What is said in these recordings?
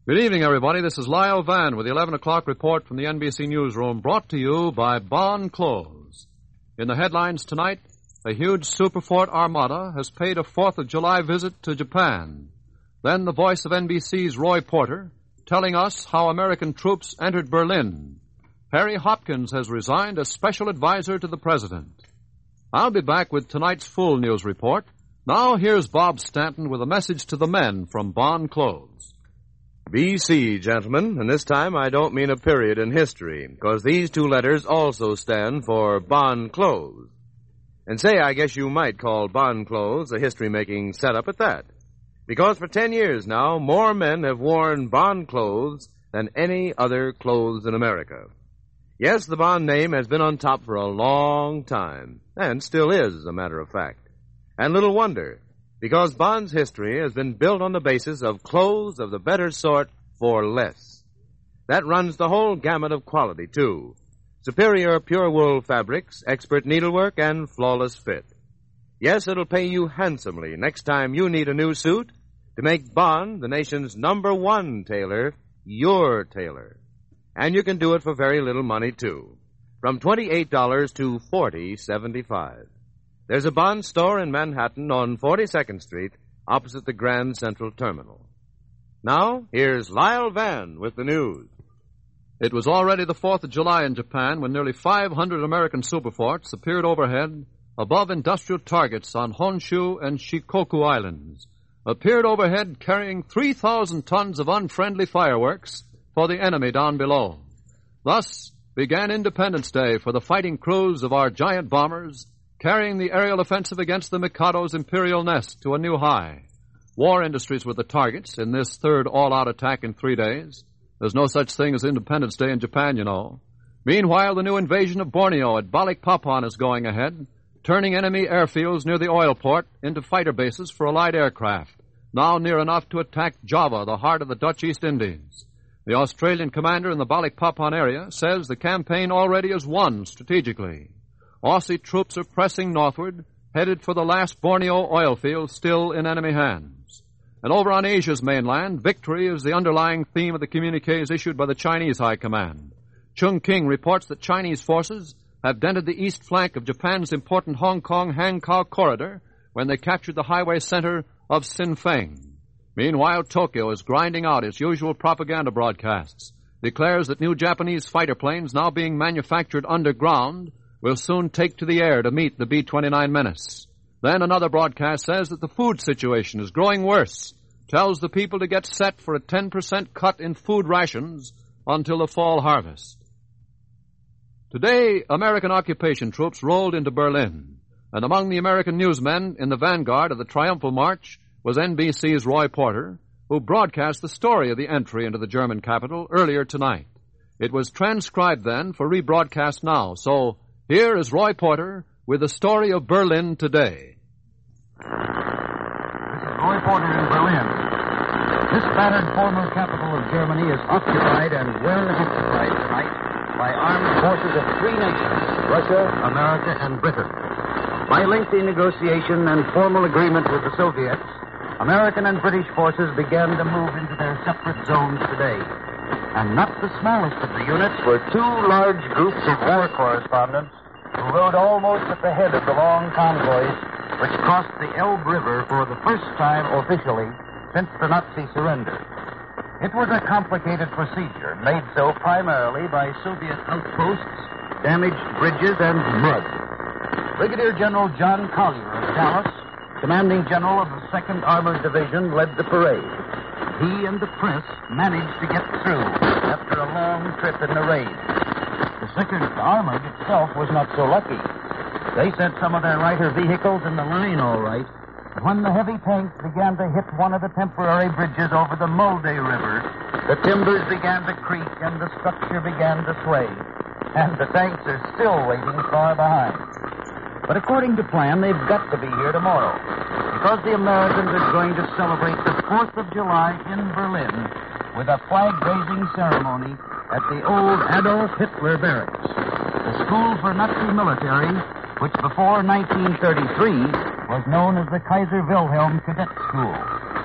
Good evening, everybody. This is Lyle Vann with the 11 o'clock report from the NBC Newsroom, brought to you by Bond Clothes. In the headlines tonight, a huge Superfort armada has paid a 4th of July visit to Japan. Then the voice of NBC's Roy Porter telling us how American troops entered Berlin. Harry Hopkins has resigned as special advisor to the president. I'll be back with tonight's full news report. Now here's Bob Stanton with a message to the men from Bond Clothes. BC, gentlemen, and this time I don't mean a period in history, because these two letters also stand for Bond Clothes. And say, I guess you might call Bond Clothes a history-making setup at that. Because for 10 years now, more men have worn Bond clothes than any other clothes in America. Yes, the Bond name has been on top for a long time, and still is, as a matter of fact. And little wonder, because Bond's history has been built on the basis of clothes of the better sort for less. That runs the whole gamut of quality, too. Superior pure wool fabrics, expert needlework, and flawless fit. Yes, it'll pay you handsomely next time you need a new suit to make Bond, the nation's #1 tailor, your tailor. And you can do it for very little money, too. From $28 to $40.75. There's a Bond store in Manhattan on 42nd Street, opposite the Grand Central Terminal. Now, here's Lyle Vann with the news. It was already the 4th of July in Japan when nearly 500 American Superforts appeared overhead above industrial targets on Honshu and Shikoku Islands, appeared overhead carrying 3,000 tons of unfriendly fireworks for the enemy down below. Thus began Independence Day for the fighting crews of our giant bombers, carrying the aerial offensive against the Mikado's imperial nest to a new high. War industries were the targets in this third all-out attack in 3 days. There's no such thing as Independence Day in Japan, you know. Meanwhile, the new invasion of Borneo at Balikpapan is going ahead, turning enemy airfields near the oil port into fighter bases for Allied aircraft, now near enough to attack Java, the heart of the Dutch East Indies. The Australian commander in the Balikpapan area says the campaign already is won strategically. Aussie troops are pressing northward, headed for the last Borneo oil field still in enemy hands. And over on Asia's mainland, victory is the underlying theme of the communiques issued by the Chinese High Command. Chung King reports that Chinese forces have dented the east flank of Japan's important Hong Kong-Hankow corridor when they captured the highway center of Sinfeng. Meanwhile, Tokyo is grinding out its usual propaganda broadcasts, declares that new Japanese fighter planes now being manufactured underground will soon take to the air to meet the B-29 menace. Then another broadcast says that the food situation is growing worse, tells the people to get set for a 10% cut in food rations until the fall harvest. Today, American occupation troops rolled into Berlin, and among the American newsmen in the vanguard of the triumphal march was NBC's Roy Porter, who broadcast the story of the entry into the German capital earlier tonight. It was transcribed then for rebroadcast now, so here is Roy Porter with the story of Berlin today. This is Roy Porter in Berlin. This battered former capital of Germany is occupied and well occupied tonight by armed forces of 3 nations, Russia, America, and Britain. By lengthy negotiation and formal agreement with the Soviets, American and British forces began to move into their separate zones today. And not the smallest of the units were 2 large groups of war correspondents who rode almost at the head of the long convoys which crossed the Elbe River for the first time officially since the Nazi surrender. It was a complicated procedure, made so primarily by Soviet outposts, damaged bridges, and mud. Brigadier General John Collier of Dallas, commanding general of the 2nd Armored Division, led the parade. He and the press managed to get through after a long trip in the rain. The 2nd Armored itself was not so lucky. They sent some of their lighter vehicles in the line all right, but when the heavy tanks began to hit one of the temporary bridges over the Mulde River, the timbers began to creak and the structure began to sway. And the tanks are still waiting far behind. But according to plan, they've got to be here tomorrow, because the Americans are going to celebrate the 4th of July in Berlin with a flag-raising ceremony at the old Adolf Hitler Barracks, the school for Nazi military, which before 1933 was known as the Kaiser Wilhelm Cadet School.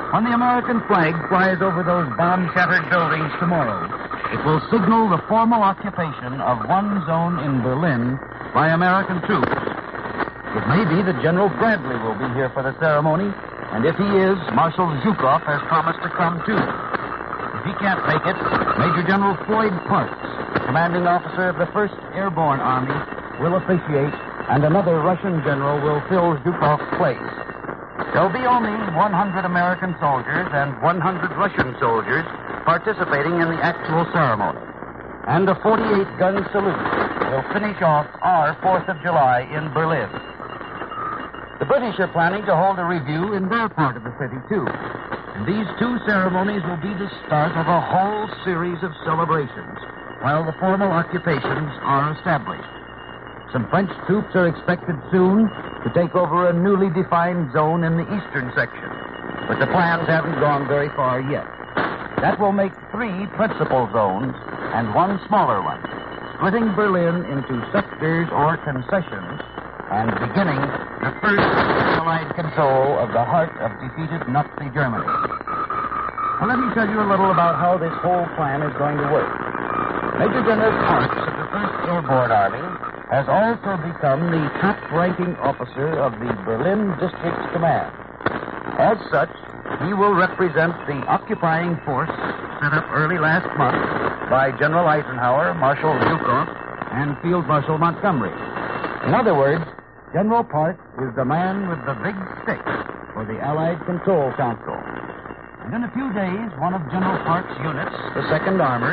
When the American flag flies over those bomb-shattered buildings tomorrow, it will signal the formal occupation of one zone in Berlin by American troops. It may be that General Bradley will be here for the ceremony, and if he is, Marshal Zhukov has promised to come too. If he can't make it, Major General Floyd Parks, commanding officer of the 1st Airborne Army, will officiate, and another Russian general will fill Zhukov's place. There'll be only 100 American soldiers and 100 Russian soldiers participating in the actual ceremony. And a 48-gun salute will finish off our 4th of July in Berlin. The British are planning to hold a review in their part of the city, too. And these two ceremonies will be the start of a whole series of celebrations while the formal occupations are established. Some French troops are expected soon to take over a newly defined zone in the eastern section, but the plans haven't gone very far yet. That will make 3 principal zones and 1 smaller one, splitting Berlin into sectors or concessions and beginning the first Allied control of the heart of defeated Nazi Germany. Well, let me tell you a little about how this whole plan is going to work. Major General Parks of the 1st Airborne Army has also become the top-ranking officer of the Berlin District Command. As such, he will represent the occupying force set up early last month by General Eisenhower, Marshal Zhukov, and Field Marshal Montgomery. In other words, General Parks is the man with the big stick for the Allied Control Council. And in a few days, one of General Parks' units, the 2nd Armored,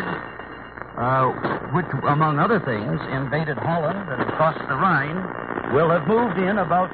which, among other things, invaded Holland and crossed the Rhine, will have moved in about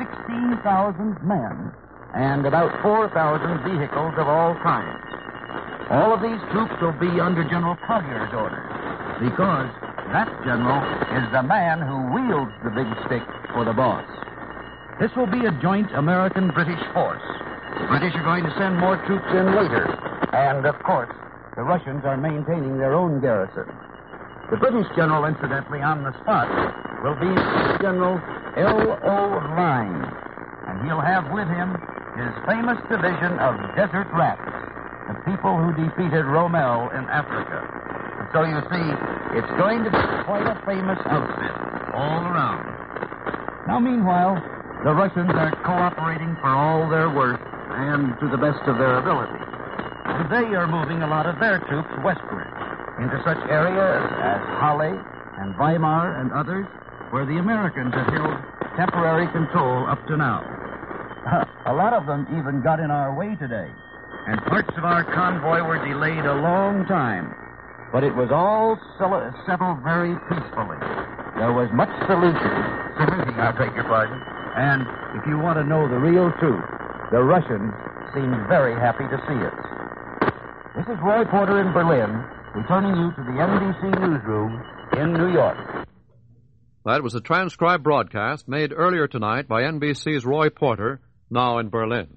16,000 men and about 4,000 vehicles of all kinds. All of these troops will be under General Collier's orders, because that general is the man who wields the big stick for the boss. This will be a joint American-British force. The British are going to send more troops in later, and, of course, the Russians are maintaining their own garrison. The British general, incidentally, on the spot, will be General L.O. Lyne, and he'll have with him his famous division of desert rats, the people who defeated Rommel in Africa. And so you see, it's going to be quite a famous outfit all around. Now, meanwhile, the Russians are cooperating for all they're worth and to the best of their ability. And they are moving a lot of their troops westward into such areas as Halle and Weimar and others where the Americans have held temporary control up to now. A lot of them even got in our way today, and parts of our convoy were delayed a long time. But it was all settled very peacefully. There was much saluting, I beg your pardon. And if you want to know the real truth, the Russians seemed very happy to see us. This is Roy Porter in Berlin, returning you to the NBC newsroom in New York. That was a transcribed broadcast made earlier tonight by NBC's Roy Porter, now in Berlin.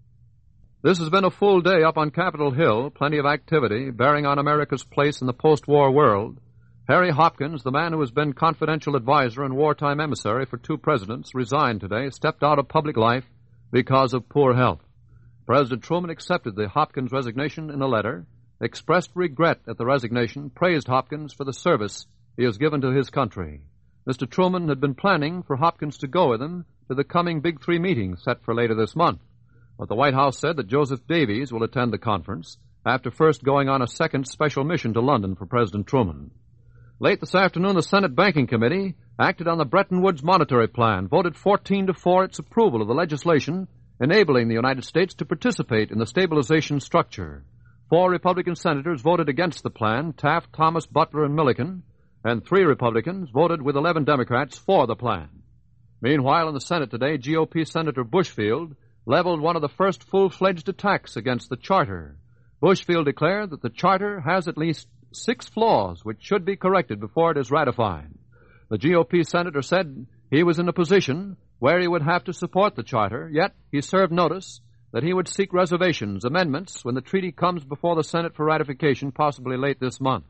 This has been a full day up on Capitol Hill, plenty of activity bearing on America's place in the post-war world. Harry Hopkins, the man who has been confidential advisor and wartime emissary for 2 presidents, resigned today, stepped out of public life because of poor health. President Truman accepted the Hopkins resignation in a letter, expressed regret at the resignation, praised Hopkins for the service he has given to his country. Mr. Truman had been planning for Hopkins to go with him to the coming Big 3 meeting set for later this month. But the White House said that Joseph Davies will attend the conference after first going on a second special mission to London for President Truman. Late this afternoon, the Senate Banking Committee acted on the Bretton Woods Monetary Plan, voted 14-4 its approval of the legislation enabling the United States to participate in the stabilization structure. 4 Republican senators voted against the plan, Taft, Thomas, Butler, and Milliken, and 3 Republicans voted with 11 Democrats for the plan. Meanwhile, in the Senate today, GOP Senator Bushfield leveled one of the first full-fledged attacks against the Charter. Bushfield declared that the Charter has at least 6 flaws which should be corrected before it is ratified. The GOP senator said he was in a position where he would have to support the Charter, yet he served notice that he would seek reservations, amendments, when the treaty comes before the Senate for ratification, possibly late this month.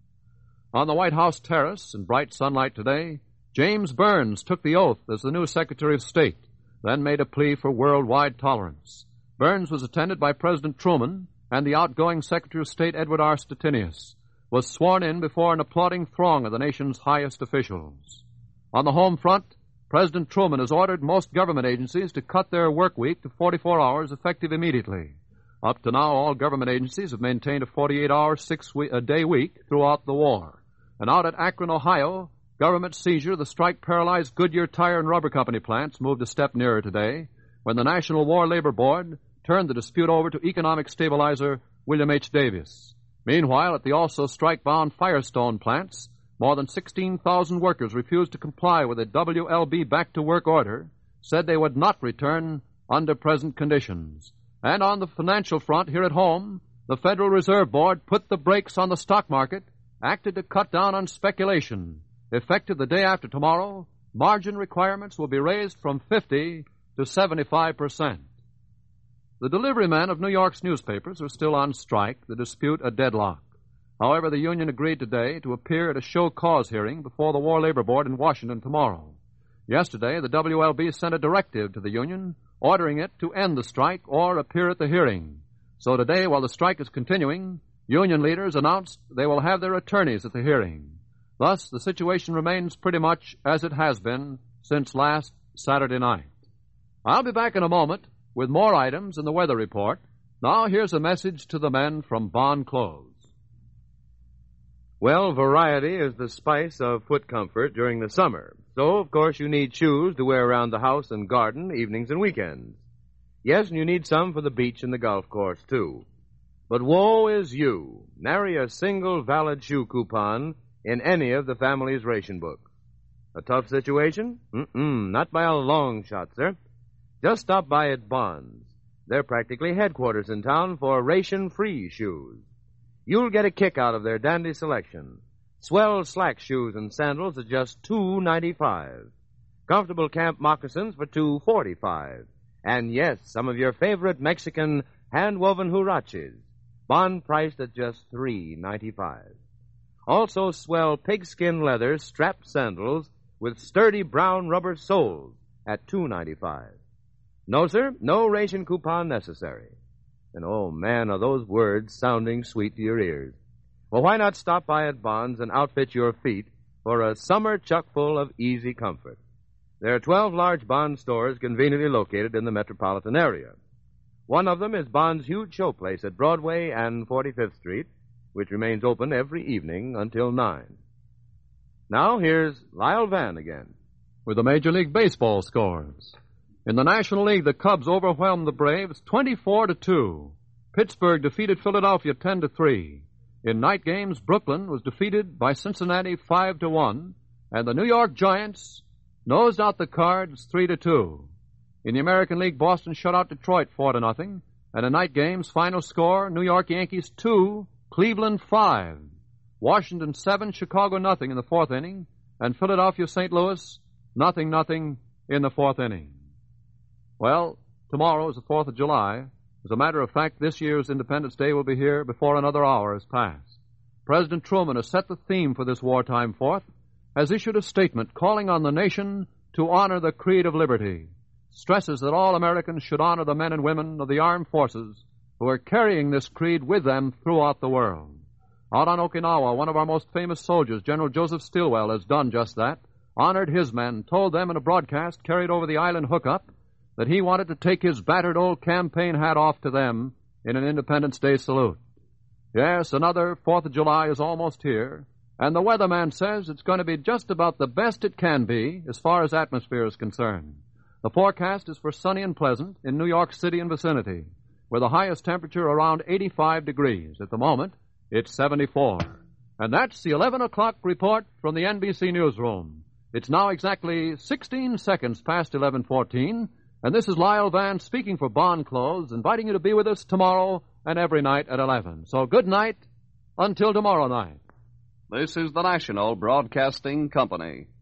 On the White House terrace, in bright sunlight today, James Burns took the oath as the new Secretary of State, then made a plea for worldwide tolerance. Burns was attended by President Truman, and the outgoing Secretary of State Edward R. Stettinius was sworn in before an applauding throng of the nation's highest officials. On the home front, President Truman has ordered most government agencies to cut their work week to 44 hours effective immediately. Up to now, all government agencies have maintained a 48-hour, six-day week throughout the war. And out at Akron, Ohio, government seizure of the strike-paralyzed Goodyear Tire and Rubber Company plants moved a step nearer today when the National War Labor Board turned the dispute over to economic stabilizer William H. Davis. Meanwhile, at the also strike-bound Firestone plants, more than 16,000 workers refused to comply with a WLB back-to-work order, said they would not return under present conditions. And on the financial front here at home, the Federal Reserve Board put the brakes on the stock market, acted to cut down on speculation. Effective the day after tomorrow, margin requirements will be raised from 50 to 75%. The delivery men of New York's newspapers are still on strike, the dispute a deadlock. However, the union agreed today to appear at a show-cause hearing before the War Labor Board in Washington tomorrow. Yesterday, the WLB sent a directive to the union ordering it to end the strike or appear at the hearing. So today, while the strike is continuing, union leaders announced they will have their attorneys at the hearing. Thus, the situation remains pretty much as it has been since last Saturday night. I'll be back in a moment with more items in the weather report. Now, here's a message to the men from Bond Clothes. Well, variety is the spice of foot comfort during the summer. So, of course, you need shoes to wear around the house and garden evenings and weekends. Yes, and you need some for the beach and the golf course, too. But woe is you. Nary a single valid shoe coupon in any of the family's ration books. A tough situation? Not by a long shot, sir. Just stop by at Bonds. They're practically headquarters in town for ration-free shoes. You'll get a kick out of their dandy selection. Swell slack shoes and sandals at just $2.95. Comfortable camp moccasins for $2.45. And yes, some of your favorite Mexican hand-woven huaraches, Bond priced at just $3.95. Also swell pigskin leather strapped sandals with sturdy brown rubber soles at $2.95. No, sir, no ration coupon necessary. And, oh, man, are those words sounding sweet to your ears. Well, why not stop by at Bonds and outfit your feet for a summer chuck-full of easy comfort? There are 12 large Bond stores conveniently located in the metropolitan area. One of them is Bond's huge showplace at Broadway and 45th Street, which remains open every evening until 9. Now, here's Lyle Van again. With the Major League Baseball scores. In the National League, the Cubs overwhelmed the Braves 24-2. Pittsburgh defeated Philadelphia 10-3. In night games, Brooklyn was defeated by Cincinnati 5-1, and the New York Giants nosed out the Cards 3-2. In the American League, Boston shut out Detroit 4-0, and in night games, final score, New York Yankees 2, Cleveland 5. Washington 7, Chicago 0 in the fourth inning, and Philadelphia St. Louis 0-0 in the fourth inning. Well, tomorrow is the 4th of July. As a matter of fact, this year's Independence Day will be here before another hour has passed. President Truman has set the theme for this wartime 4th, has issued a statement calling on the nation to honor the creed of liberty, stresses that all Americans should honor the men and women of the armed forces who are carrying this creed with them throughout the world. Out on Okinawa, one of our most famous soldiers, General Joseph Stilwell, has done just that, honored his men, told them in a broadcast carried over the island hookup that he wanted to take his battered old campaign hat off to them in an Independence Day salute. Yes, another 4th of July is almost here, and the weatherman says it's going to be just about the best it can be as far as atmosphere is concerned. The forecast is for sunny and pleasant in New York City and vicinity, with the highest temperature around 85 degrees. At the moment, it's 74. And that's the 11 o'clock report from the NBC Newsroom. It's now exactly 16 seconds past 11:14, and this is Lyle Van speaking for Bond Clothes, inviting you to be with us tomorrow and every night at 11. So good night until tomorrow night. This is the National Broadcasting Company.